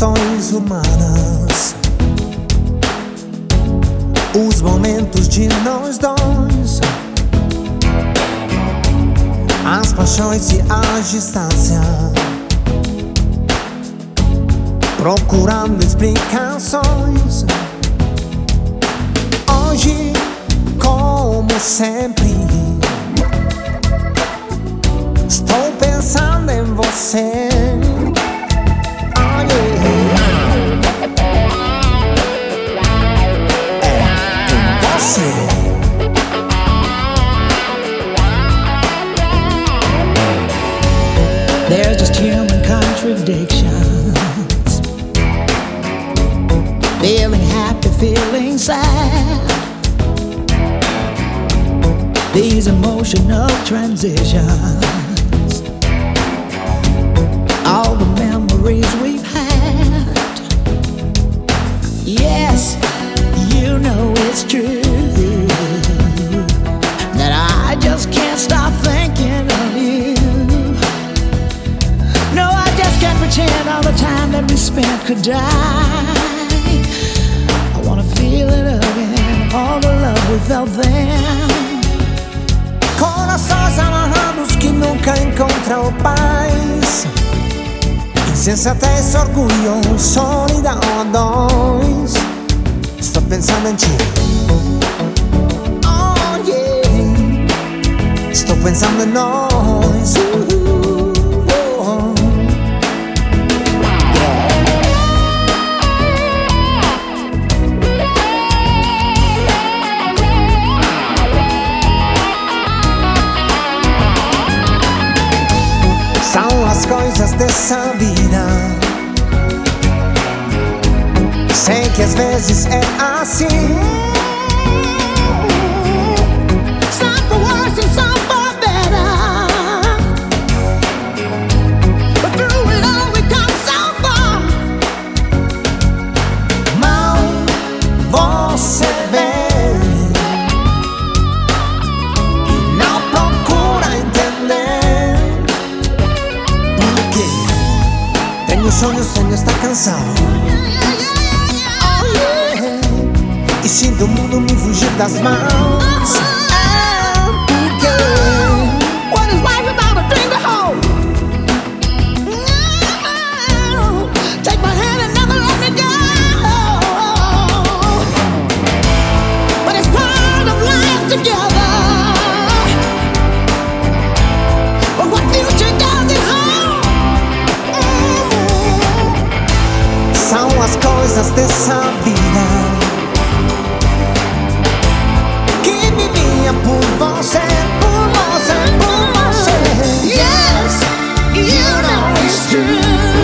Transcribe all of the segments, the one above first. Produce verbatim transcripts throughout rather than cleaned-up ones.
emoções humanas, os momentos de nós dois, as paixões e as distâncias, procurando explicações. Hoje, como sempre, estou pensando em você. Oh, yeah. É em você. There's just human contradictions, feeling happy, feeling sad. These emotional transitions, all the memories we've had. Yes, you know it's true that I just can't stop thinking of you. No, I just can't pretend all the time that we spent could die. I wanna feel it again, all the love we felt then. Corações amarrados que nunca encontram paz, insensatez, orgulho, solidão a dois. Estou pensando em ti. Oh yeah. Estou pensando em nós. Uh-huh. Oh. São as coisas dessa vida. Sei que às vezes é assim. Some for worse and some for better, but through it all we come so far. Mal você vê e não procura entender. Tenho um sonho, o sonho está cansado. Oh yeah. E sinto o mundo me fugir das mãos. É porque What is life without a dream to hold? No. Take my hand and never let me go. But it's part of life together. But what future does it hold? são as coisas dessa vida que vivia por você, por você, por você. Yes, you know it's true.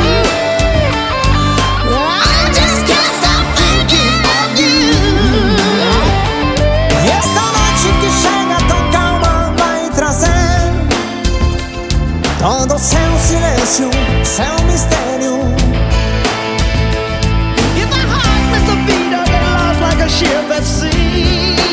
I just can't stop thinking of you. E esta noite que chega tão calma vai trazer todo o seu silêncio, seu mistério. If my heart missed a beat, I get lost like a ship at sea.